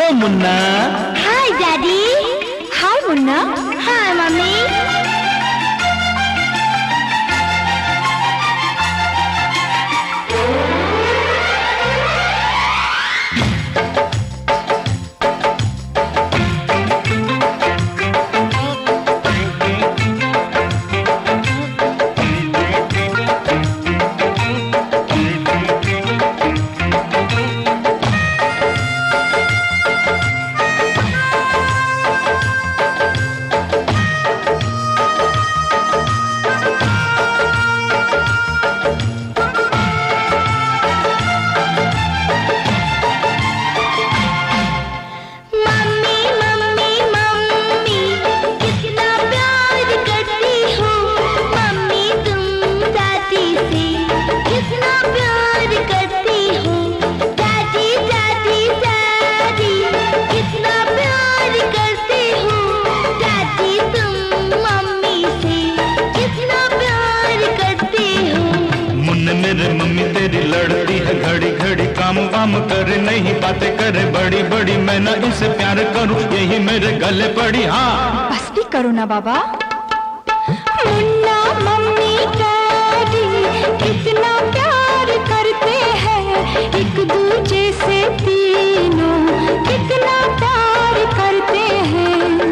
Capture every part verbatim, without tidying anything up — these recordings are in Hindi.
Hello Munna. Hi daddy. Hi Munna. Hi mummy. मेरे मम्मी तेरी लड़ती है घड़ी घड़ी, काम वाम करे नहीं बातें करे बड़ी बड़ी, मैं ना इसे प्यार करूं यही मेरे गले पड़ी। हाँ बस भी करो ना बाबा। मुन्ना मम्मी डैडी कितना प्यार करते हैं एक दूजे से, तीनों कितना प्यार करते हैं।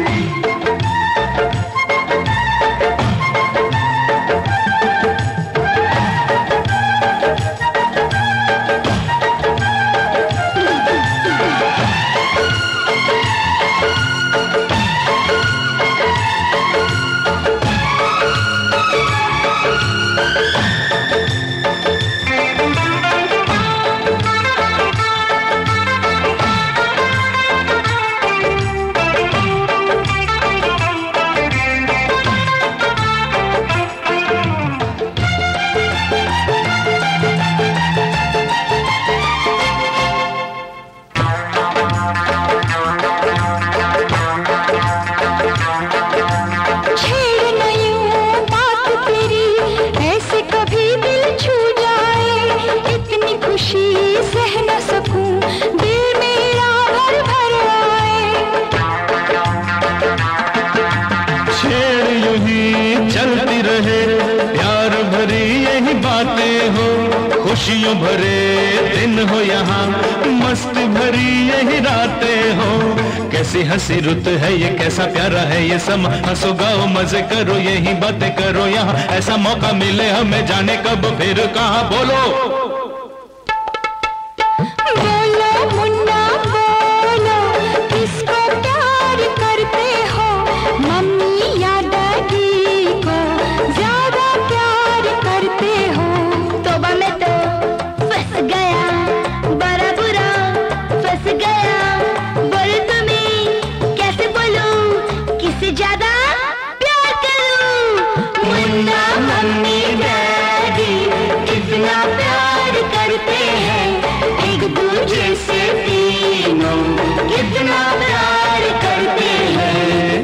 चलती रहे प्यार भरी यही बातें हो, खुशियों भरे दिन हो यहाँ, मस्ती भरी यही रातें हो। कैसी हंसी रुत है ये, कैसा प्यारा है ये समा, हंसो गाओ मजे करो यही बातें करो यहाँ, ऐसा मौका मिले हमें जाने कब फिर कहाँ। बोलो बोलो मुन्ना बोलो, किसको प्यार करते हो, मम्मी या डैडी को ज्यादा प्यार करते हो। तोबा मैं तो फंस गया, बड़ा बुरा फंस गया, बोलो तुम्हें कैसे बोलूं किससे ज्यादा प्यार करूं। मुन्ना मम्मी डैडी कितना प्यार करते हैं एक दूजे से, तीनों कितना प्यार करते हैं।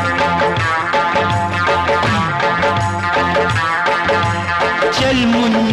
चल मुन्ना